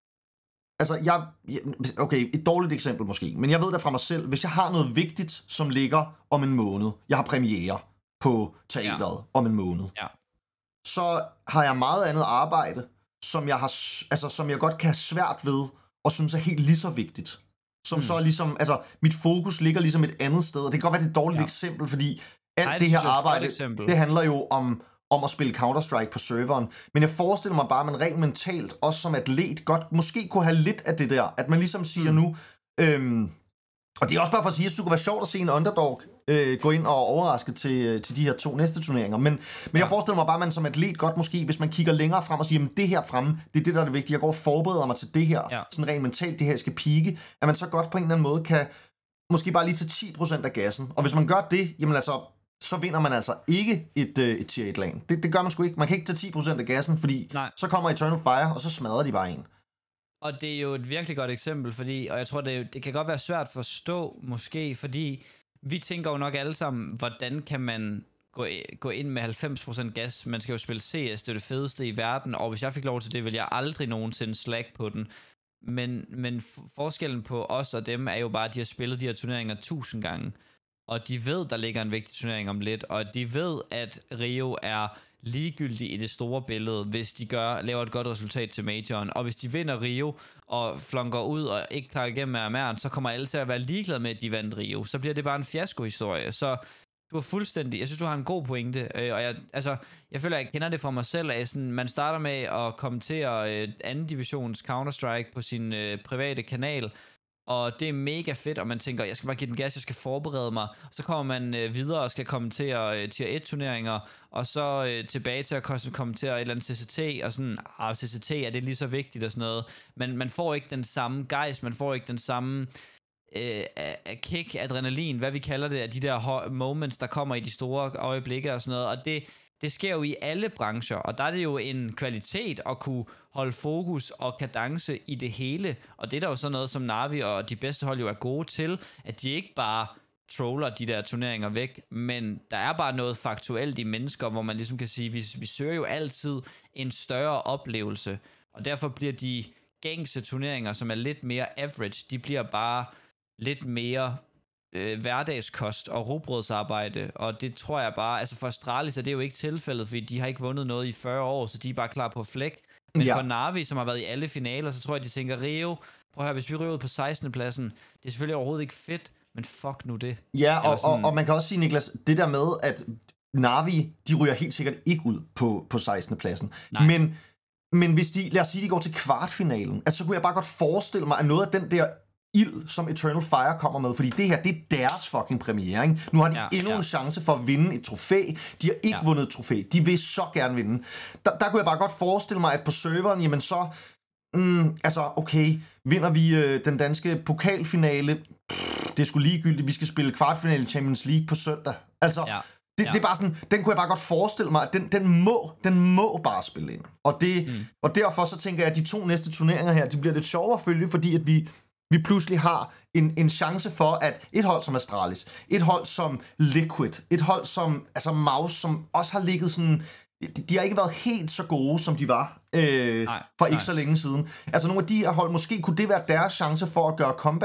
altså okay, et dårligt eksempel måske, men jeg ved det fra mig selv, hvis jeg har noget vigtigt, som ligger om en måned, jeg har premiere på teateret om en måned, så har jeg meget andet arbejde, som jeg godt kan have svært ved, og synes er helt lige så vigtigt. Som så ligesom, altså mit fokus ligger ligesom et andet sted, og det kan godt være et dårligt eksempel, fordi alt det her arbejde, det handler jo om at spille Counter-Strike på serveren, men jeg forestiller mig bare, at man rent mentalt, også som atlet, godt måske kunne have lidt af det der, at man ligesom siger nu, og det er også bare for at sige, at det kunne være sjovt at se en underdog gå ind og overraske til de her 2 næste turneringer, men jeg forestiller mig bare, at man som atlet godt måske, hvis man kigger længere frem og siger, jamen det her fremme, det er det, der er det vigtige, jeg går og forbereder mig til det her, sådan rent mentalt, det her skal pike, at man så godt på en eller anden måde kan, måske bare lige til 10% af gassen, og hvis man gør det, jamen altså, så vinder man altså ikke et tier 1-lag. Det gør man sgu ikke. Man kan ikke tage 10% af gassen, fordi så kommer Eternal Fire, og så smadrer de bare en. Og det er jo et virkelig godt eksempel, fordi, og jeg tror, det kan godt være svært at forstå, måske, fordi vi tænker jo nok alle sammen, hvordan kan man gå ind med 90% gas? Man skal jo spille CS, det er det fedeste i verden, og hvis jeg fik lov til det, ville jeg aldrig nogensinde slag på den. Men forskellen på os og dem er jo bare, at de har spillet de her turneringer 1000 gange. Og de ved, der ligger en vigtig turnering om lidt, og de ved, at Rio er ligegyldig i det store billede, hvis de laver et godt resultat til majoren. Og hvis de vinder Rio og flonker ud og ikke klarer igennem med Ameren, så kommer alle til at være ligeglade med, at de vandt Rio. Så bliver det bare en fiasko-historie. Så du har fuldstændig, jeg synes, du har en god pointe, og jeg føler, jeg kender det fra mig selv af, sådan, man starter med at kommentere anden divisions Counter-Strike på sin private kanal, og det er mega fedt, og man tænker, jeg skal bare give den gas, jeg skal forberede mig. Så kommer man videre og skal kommentere tier 1-turneringer, og så tilbage til at kommentere et eller andet CCT, og sådan, CCT, er det lige så vigtigt og sådan noget. Men man får ikke den samme gejst, man får ikke den samme kick, adrenalin, hvad vi kalder det, af de der moments, der kommer i de store øjeblikke og sådan noget, og det sker jo i alle brancher, og der er det jo en kvalitet at kunne holde fokus og kadence i det hele, og det er der jo sådan noget, som Na'Vi og de bedste hold jo er gode til, at de ikke bare troller de der turneringer væk, men der er bare noget faktuelt i mennesker, hvor man ligesom kan sige, vi søger jo altid en større oplevelse, og derfor bliver de gængse turneringer, som er lidt mere average, de bliver bare lidt mere hverdagskost og rugbrødsarbejde, og det tror jeg bare, altså for Astralis er det jo ikke tilfældet, fordi de har ikke vundet noget i 40 år, så de er bare klar på flæk. Men for Na'Vi, som har været i alle finaler, så tror jeg, de tænker, Rio, prøv at høre, hvis vi ryger ud på 16. pladsen, det er selvfølgelig overhovedet ikke fedt, men fuck nu det. Ja, og man kan også sige, Niklas, det der med, at Na'Vi, de ryger helt sikkert ikke ud på 16. pladsen. Men hvis lad os sige, de går til kvartfinalen, altså så kunne jeg bare godt forestille mig, at noget af den der ild, som Eternal Fire kommer med, fordi det her, det er deres fucking premiere, ikke? Nu har de endnu en chance for at vinde et trofæ. De har ikke vundet et trofæ. De vil så gerne vinde. Der kunne jeg bare godt forestille mig, at på serveren, jamen så, altså okay, vinder vi den danske pokalfinale, det er sgu ligegyldigt, vi skal spille kvartfinale Champions League på søndag. Altså, det er bare sådan, den kunne jeg bare godt forestille mig, at den må bare spille ind. Og derfor så tænker jeg, at de 2 næste turneringer her, de bliver lidt sjovere at følge, fordi at vi pludselig har en chance for, at et hold som Astralis, et hold som Liquid, et hold som Mouse, som også har ligget sådan, de har ikke været helt så gode, som de var for ikke så længe siden. Altså nogle af de her hold, måske kunne det være deres chance for at gøre comeback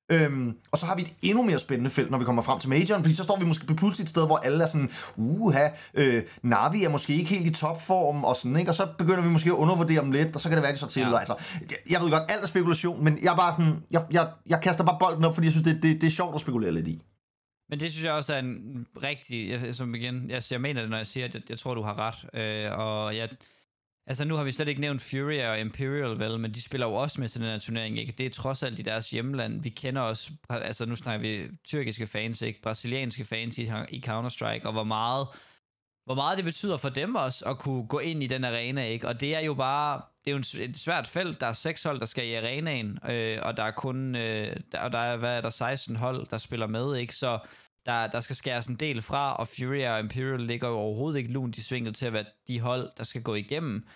Og så har vi et endnu mere spændende felt, når vi kommer frem til majoren, fordi så står vi måske pludselig et sted, hvor alle er sådan, Na'Vi er måske ikke helt i topform, og sådan, ikke? Og så begynder vi måske at undervurdere dem lidt, og så kan det være, de så til. Ja. Altså, jeg ved godt, alt er spekulation, men jeg er bare sådan, jeg kaster bare bolden op, fordi jeg synes, det er sjovt at spekulere lidt i. Men det synes jeg også, der er en rigtig, som igen, jeg mener det, når jeg siger, at jeg tror, du har ret, og altså nu har vi slet ikke nævnt Fury og Imperial, vel, men de spiller jo også med til den her turnering, ikke? Det er trods alt i deres hjemland. Vi kender også, altså nu snakker vi tyrkiske fans, ikke? Brasilianske fans i Counter-Strike, og hvor meget det betyder for dem også at kunne gå ind i den arena, ikke? Og det er jo bare, det er jo et svært felt. Der er 6 hold, der skal i arenaen, og der er kun, og der er, hvad er der, 16 hold, der spiller med, ikke? Så der skal skæres en del fra, og Fury og Imperial ligger jo overhovedet ikke lunt i svinget til at være de hold, der skal gå igennem.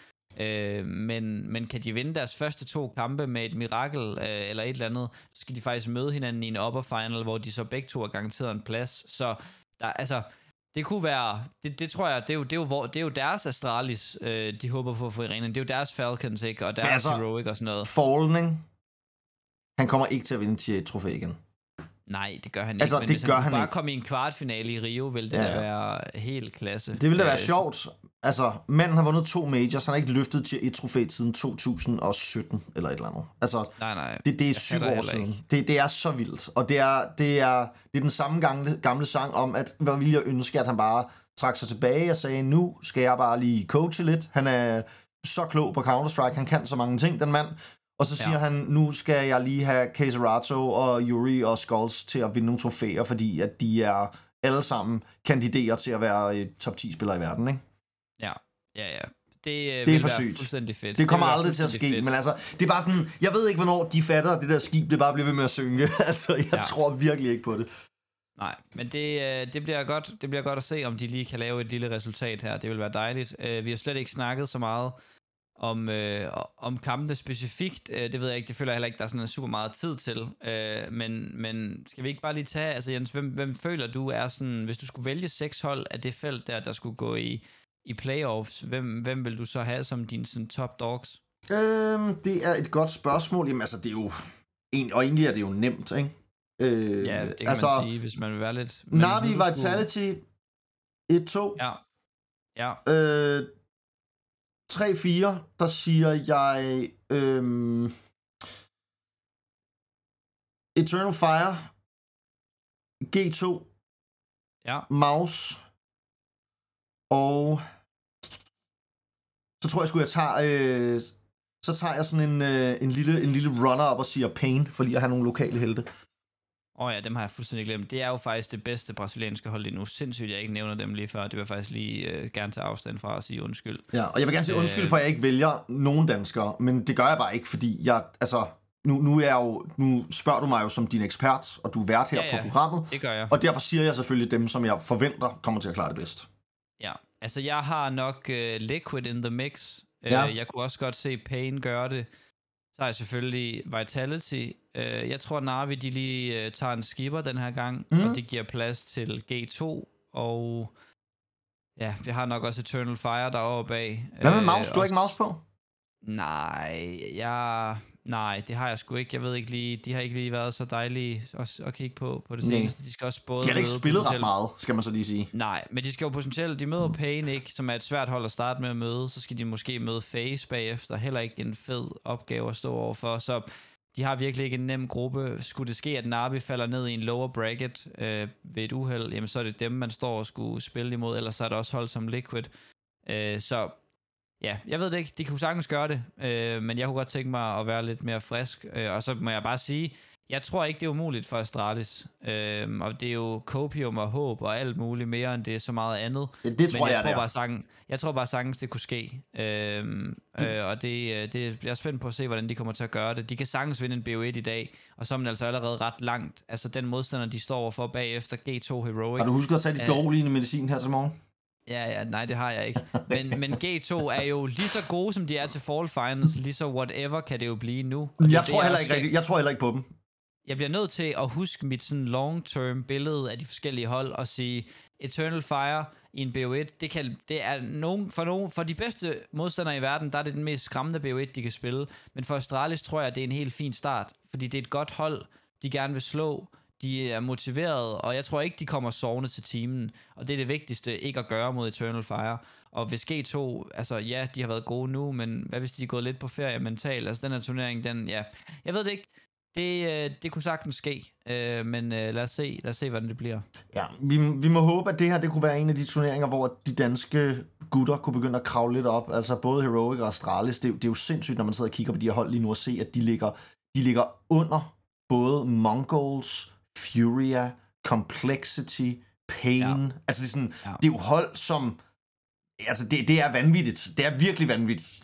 Men kan de vinde deres første 2 kampe med et mirakel eller et eller andet, så skal de faktisk møde hinanden i en upper final, hvor de så begge 2 er garanteret en plads. Så der, altså, det kunne være, det tror jeg, det er jo deres Astralis, de håber på at få i arenaen. Det er jo deres Falcons, ikke? Og deres Heroic og sådan noget. Fallen, han kommer ikke til at vinde til et trofæ igen. Nej, det gør han ikke. Altså, men det hvis gør han han bare ikke. komme i en kvartfinale i Rio, ville det da være helt klasse. Det ville da være sjovt. Altså, manden har vundet 2 majors, han har ikke løftet til et trofæ siden 2017 eller et eller andet. Altså, nej. Det er 7 år siden. Det er så vildt. Og det er den samme gamle sang om, at hvor ville jeg ønske, at han bare trak sig tilbage og sagde, nu skal jeg bare lige coache lidt. Han er så klog på Counter-Strike, han kan så mange ting, den mand. Og så siger han, nu skal jeg lige have Caserato og Yuri og Skulls til at vinde nogle trofæer, fordi at de er alle sammen kandidater til at være top 10 spillere i verden, ikke? Ja. Det er for sygt. Fuldstændig fedt. Det kommer aldrig til at ske, fedt. Men altså, det er bare sådan, jeg ved ikke, hvornår de fatter, at det der skib, det bare bliver ved med at synge. Altså, jeg tror virkelig ikke på det. Nej, men det bliver godt. Det bliver godt at se, om de lige kan lave et lille resultat her. Det vil være dejligt. Vi har slet ikke snakket så meget om kampene specifikt. Det ved jeg ikke, det føler jeg heller ikke, der er sådan super meget tid til. Men skal vi ikke bare lige tage, altså Jens, hvem føler du er sådan, hvis du skulle vælge 6 hold af det felt der skulle gå i playoffs, hvem vil du så have som dine sådan, top dogs? Det er et godt spørgsmål. Jamen altså, det er jo, og egentlig er det jo nemt, ikke? Ja, det kan man sige, hvis man vil være lidt... Na'Vi Vitality 1-2. Ja. 3-4, der siger jeg Eternal Fire, G2, Mouse, og så tror jeg så tager jeg sådan en lille runner-up og siger Pain, for lige at have nogle lokale helte. Ja, dem har jeg fuldstændig glemt. Det er jo faktisk det bedste brasilianske hold lige nu. Sindssygt, jeg ikke nævner dem lige før. Det vil jeg faktisk lige gerne tage afstand fra og sige undskyld. Ja, og jeg vil gerne sige undskyld, for at jeg ikke vælger nogen danskere, men det gør jeg bare ikke, fordi jeg, altså, nu spørger du mig jo som din ekspert, og du er vært her på programmet. Det gør jeg. Og derfor siger jeg selvfølgelig dem, som jeg forventer kommer til at klare det bedst. Ja, altså jeg har nok Liquid in the mix. Jeg kunne også godt se Pain gøre det. Så har jeg selvfølgelig Vitality. Jeg tror, Na'Vi de lige tager en skipper den her gang, og det giver plads til G2. Og ja, vi har nok også Eternal Fire derovre bag. Hvad med Mouse? Du har ikke Mouse på? Nej, det har jeg sgu ikke. Jeg ved ikke lige, de har ikke lige været så dejlige at kigge på det seneste. De skal også både... De har ikke spillet ret meget, skal man så lige sige. Nej, men de skal jo potentielt... De møder Pain, ikke, som er et svært hold at starte med at møde. Så skal de måske møde FaZe bagefter. Heller ikke en fed opgave at stå overfor. Så de har virkelig ikke en nem gruppe. Skulle det ske, at Na'Vi falder ned i en lower bracket ved et uheld, jamen så er det dem, man står og skulle spille imod. Ellers så er der også hold som Liquid. Så... Ja, jeg ved det ikke. De kunne sagtens gøre det, men jeg kunne godt tænke mig at være lidt mere frisk. Og så må jeg bare sige, jeg tror ikke, det er umuligt for Astralis. Og det er jo copium og håb og alt muligt mere, end det er så meget andet. Det tror jeg tror bare sagtens, det kunne ske. Og jeg er spændt på at se, hvordan de kommer til at gøre det. De kan sagtens vinde en BO1 i dag, og så er man altså allerede ret langt. Altså den modstander, de står overfor bagefter G2 Heroic. Har du husket at tage de dårlige medicin her til morgen? Ja, nej, det har jeg ikke. Men G2 er jo lige så gode, som de er til Fall Finals, lige så whatever kan det jo blive nu. Jeg tror heller ikke på dem. Jeg bliver nødt til at huske mit sådan long-term billede af de forskellige hold og sige, Eternal Fire i en BO1, det er for de bedste modstandere i verden, der er det den mest skræmmende BO1, de kan spille. Men for Astralis tror jeg, det er en helt fin start, fordi det er et godt hold, de gerne vil slå, de er motiveret, og jeg tror ikke, de kommer sovende til teamen, og det er det vigtigste ikke at gøre mod Eternal Fire. Og hvis G2, altså ja, de har været gode nu, men hvad hvis de er gået lidt på ferie mentalt? Altså den her turnering, jeg ved det ikke. Det kunne sagtens ske, men lad os se, hvordan det bliver. Ja, vi må håbe, at det her det kunne være en af de turneringer, hvor de danske gutter kunne begynde at kravle lidt op. Altså både Heroic og Astralis, det er jo sindssygt, når man sidder og kigger på de her hold lige nu, og se, at de ligger under både Mongols, Furia, Complexity, Pain. Ja. Altså det er sådan, det er jo hold, som... Altså det er vanvittigt. Det er virkelig vanvittigt.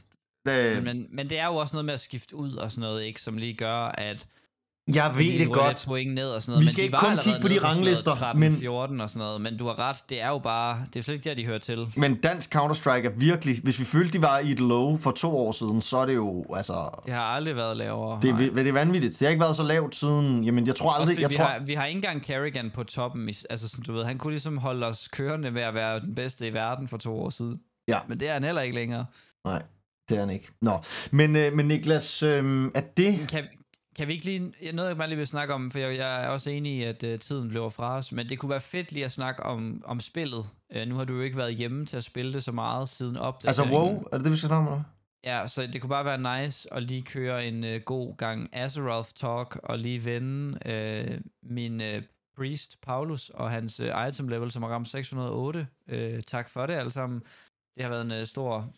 Men det er jo også noget med at skifte ud og sådan noget, ikke, som lige gør, at jeg ved det godt. Point ned og sådan noget. Vi skal men ikke kun kigge på de ranglister. 13, men 14 og sådan noget. Men du har ret, det er jo bare... Det er slet ikke der, de hører til. Men dansk Counter-Strike er virkelig... Hvis vi følte, de var i et low for 2 år siden, så er det jo... altså. Det har aldrig været lavere. Det er vanvittigt. Det har ikke været så lavt siden... Jamen, jeg tror aldrig... Vi har ikke engang Karrigan på toppen. Altså, som du ved, han kunne ligesom holde os kørende ved at være den bedste i verden for 2 år siden. Ja. Men det er han heller ikke længere. Nej, det er han ikke. Nå, men Niklas, er det... Kan vi ikke lige... Noget jeg bare lige vil snakke om, for jeg er også enig i, at tiden løber fra os, men det kunne være fedt lige at snakke om spillet. Nu har du jo ikke været hjemme til at spille det så meget siden opdateringen. Altså WoW? Er det vi skal snakke om? Ja, så det kunne bare være nice at lige køre en god gang Azeroth Talk, og lige vende min Priest Paulus og hans item level, som har ramt 608. Tak for det alle sammen. Det har været en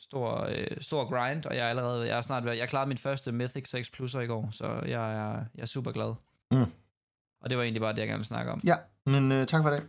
stor grind, og jeg klarede min første Mythic 6 plusser i går, så jeg er super glad. Og det var egentlig bare det, jeg gerne ville snakke om. Ja, men tak for det.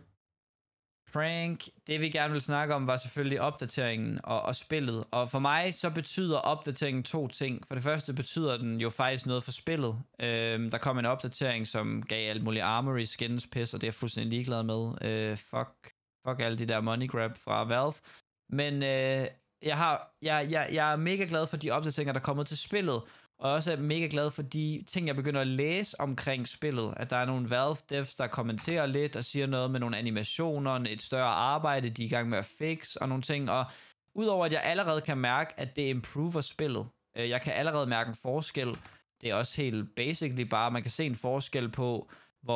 Frank, det vi gerne vil snakke om, var selvfølgelig opdateringen og spillet. Og for mig, så betyder opdateringen 2 ting. For det første betyder den jo faktisk noget for spillet. Der kom en opdatering, som gav alt muligt armory, skins, piss, og det er jeg fuldstændig ligeglad med. Fuck alle de der money grab fra Valve. Men jeg er mega glad for de opdateringer, der er kommet til spillet, og også er mega glad for de ting, jeg begynder at læse omkring spillet. At der er nogle Valve devs, der kommenterer lidt og siger noget med nogle animationer, et større arbejde, de er i gang med at fixe og nogle ting. Og udover at jeg allerede kan mærke, at det improver spillet, jeg kan allerede mærke en forskel. Det er også helt basically bare, man kan se en forskel på,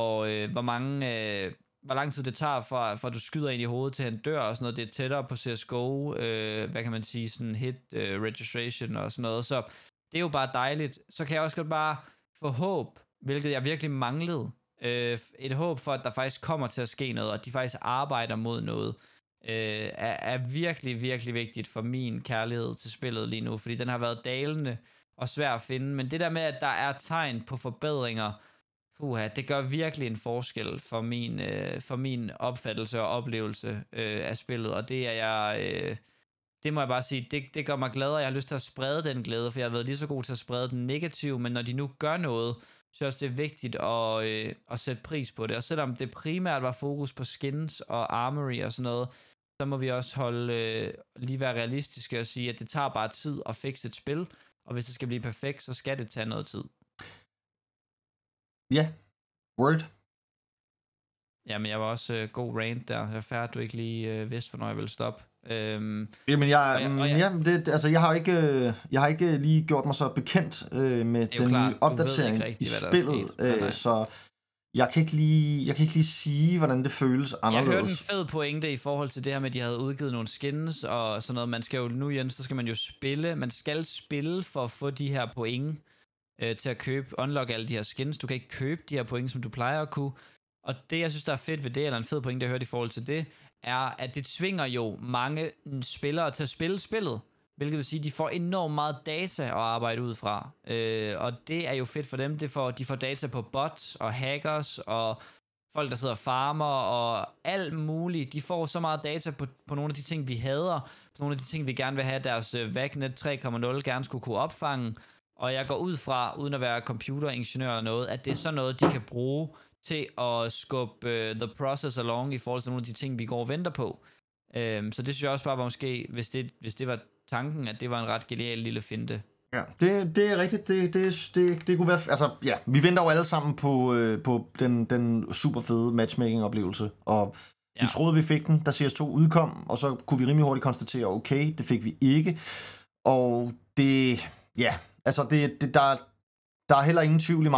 hvor lang tid det tager fra at du skyder ind i hovedet til han dør og sådan noget. Det er tættere på CSGO, hvad kan man sige, sådan hit registration og sådan noget. Så det er jo bare dejligt. Så kan jeg også godt bare få håb, hvilket jeg virkelig manglede. Et håb for, at der faktisk kommer til at ske noget, og de faktisk arbejder mod noget, er virkelig, virkelig vigtigt for min kærlighed til spillet lige nu, fordi den har været dalende og svær at finde. Men det der med, at der er tegn på forbedringer, det gør virkelig en forskel for min opfattelse og oplevelse af spillet, og det er jeg... det må jeg bare sige, det gør mig glad, og jeg har lyst til at sprede den glæde, for jeg har været lige så god til at sprede den negative, men når de nu gør noget, så er det vigtigt at sætte pris på det. Og selvom det primært var fokus på skins og armory og sådan noget, så må vi også lige være realistiske og sige, at det tager bare tid at fikse et spil, og hvis det skal blive perfekt, så skal det tage noget tid. Ja, word. Jamen, jeg var også god rant der. Jeg er færdig, at du ikke lige vidste, hvornår jeg ville stoppe. Jamen, jeg har ikke lige gjort mig så bekendt med den nye opdatering i spillet, så jeg kan ikke lige sige, hvordan det føles anderledes. Jeg hørte en fed pointe i forhold til det her med, at de havde udgivet nogle skins og sådan noget. Man skal jo nu, Jens, så skal man jo spille. Man skal spille for at få de her point til at unlock alle de her skins. Du kan ikke købe de her point, som du plejer at kunne. Og det, jeg synes, der er fedt ved det, eller en fed pointe, jeg hørte i forhold til det, er, at det tvinger jo mange spillere til at spille spillet. Hvilket vil sige, at de får enormt meget data at arbejde ud fra. Og det er jo fedt for dem. De får data på bots og hackers og folk, der sidder og farmer og alt muligt. De får så meget data på nogle af de ting, vi hader. På nogle af de ting, vi gerne vil have, deres VACnet 3.0 gerne skulle kunne opfange. Og jeg går ud fra, uden at være computeringeniør eller noget, at det er sådan noget, de kan bruge til at skubbe the process along i forhold til nogle af de ting, vi går og venter på. Så det synes jeg også bare var måske, hvis det var tanken, at det var en ret genial lille finte. Ja, det er rigtigt. Det kunne være... Altså, ja, vi venter jo alle sammen på den super fede matchmaking-oplevelse, og vi troede, vi fik den, da CS2 udkom, og så kunne vi rimelig hurtigt konstatere, okay, det fik vi ikke. Og det... Ja, altså, der er heller ingen tvivl i mig,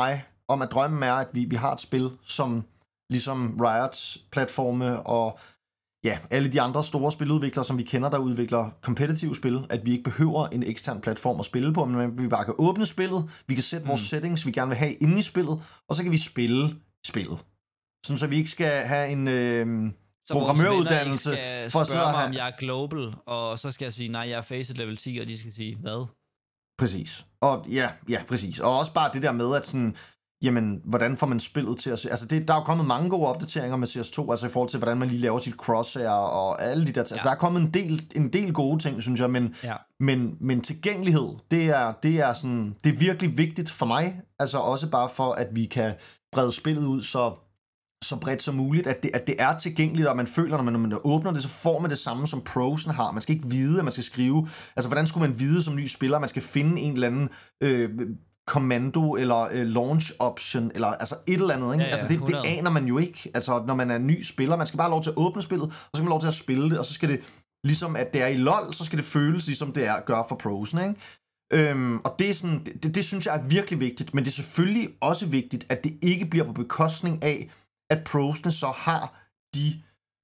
om at drømmen er, at vi har et spil, som ligesom Riots platforme og ja, alle de andre store spiludviklere, som vi kender, der udvikler competitive spil, at vi ikke behøver en ekstern platform at spille på, men vi bare kan åbne spillet, vi kan sætte vores settings, vi gerne vil have inde i spillet, og så kan vi spille spillet. Sådan så vi ikke skal have en programmøruddannelse for at spørge mig, om jeg er global, og så skal jeg sige, nej, jeg er facet level 10, og de skal sige, hvad? Præcis. Og ja, præcis. Og også bare det der med, at sådan, jamen, hvordan får man spillet til at se... Altså, der er jo kommet mange gode opdateringer med CS2, altså i forhold til, hvordan man lige laver sit crosshair og alle de der... Altså, der er kommet en del gode ting, synes jeg, men tilgængelighed, det er sådan... Det er virkelig vigtigt for mig, altså også bare for, at vi kan brede spillet ud så bredt som muligt, at det er tilgængeligt, og man føler, når man åbner det, så får man det samme, som prosen har. Man skal ikke vide, at man skal skrive... Altså, hvordan skulle man vide som ny spiller, at man skal finde en eller anden... kommando eller launch option eller altså et eller andet, ikke? Altså det aner man jo ikke. Altså når man er en ny spiller, man skal bare have lov til at åbne spillet, og så skal man have lov til at spille det, og så skal det ligesom at det er i LoL, så skal det føles ligesom det gør for prosen, ikke? Og det er sådan, det synes jeg er virkelig vigtigt, men det er selvfølgelig også vigtigt, at det ikke bliver på bekostning af, at prosene så har de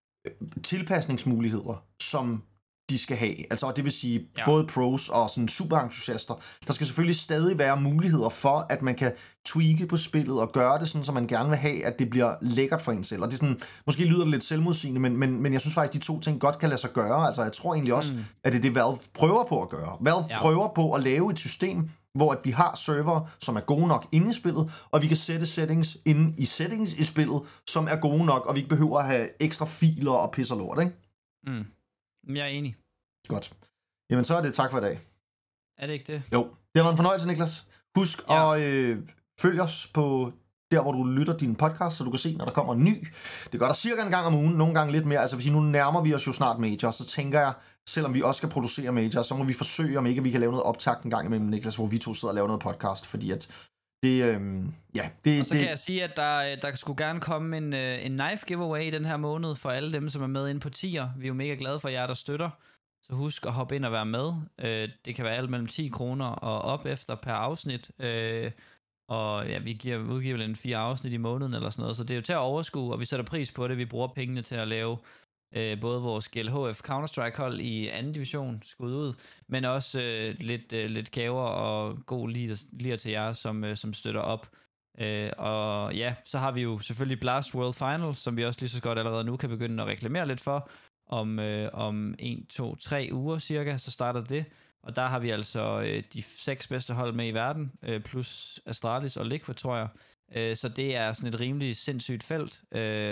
tilpasningsmuligheder, som de skal have. Altså, det vil sige, både pros og sådan superentusiaster. Der skal selvfølgelig stadig være muligheder for, at man kan tweake på spillet og gøre det sådan, som man gerne vil have, at det bliver lækkert for en selv. Og det er sådan, måske lyder det lidt selvmodsigende, men jeg synes faktisk, de to ting godt kan lade sig gøre. Altså, jeg tror egentlig også, at det er det, Valve prøver på at gøre. Valve prøver på at lave et system, hvor at vi har server, som er gode nok inde i spillet, og vi kan sætte settings inde i settings i spillet, som er gode nok, og vi ikke behøver at have ekstra filer og pis og lort, ikke? Jeg er enig. Godt. Jamen, så er det tak for i dag. Er det ikke det? Jo. Det har været en fornøjelse, Niklas. Husk at følge os på der, hvor du lytter din podcast, så du kan se, når der kommer en ny. Det gør der cirka en gang om ugen, nogle gange lidt mere. Altså, hvis nu nærmer vi os jo snart Major, så tænker jeg, selvom vi også skal producere Major, så må vi forsøge, om ikke vi kan lave noget optakt en gang imellem, Niklas, hvor vi to sidder og laver noget podcast, fordi at det, og så kan jeg sige, at der skulle gerne komme en knife giveaway i den her måned for alle dem, som er med inde på tier. Vi er jo mega glade for jer, der støtter. Så husk at hoppe ind og være med. Det kan være alt mellem 10 kroner og op efter per afsnit. Og ja, vi udgiver vel en 4 afsnit i måneden eller sådan noget. Så det er jo til at overskue, og vi sætter pris på det. Vi bruger pengene til at lave både vores GLHF Counter-Strike-hold i 2. division skud ud, men også lidt gaver og god lir til jer, som støtter op. Og ja, så har vi jo selvfølgelig Blast World Finals, som vi også lige så godt allerede nu kan begynde at reklamere lidt for. Om 1, 2, 3 uger cirka, så starter det. Og der har vi altså de 6 bedste hold med i verden, plus Astralis og Liquid, tror jeg. Så det er sådan et rimelig sindssygt felt.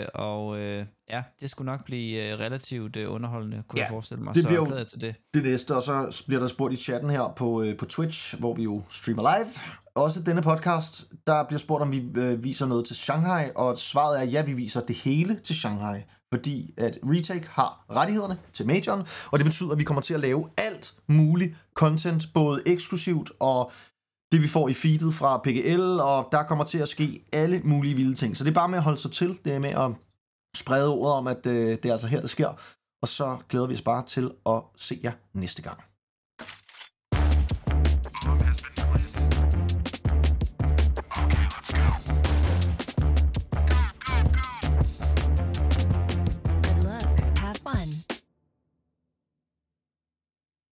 Ja, det skulle nok blive relativt underholdende, kunne jeg forestille mig. Det bliver så til det næste, og så bliver der spurgt i chatten her på Twitch, hvor vi jo streamer live. Også denne podcast, der bliver spurgt, om vi viser noget til Shanghai, og svaret er, ja, vi viser det hele til Shanghai. Fordi at Retake har rettighederne til majoren, og det betyder, at vi kommer til at lave alt muligt content, både eksklusivt og det, vi får i feedet fra PGL, og der kommer til at ske alle mulige vilde ting. Så det er bare med at holde sig til, det er med at sprede ordet om, at det er altså her, det sker, og så glæder vi os bare til at se jer næste gang.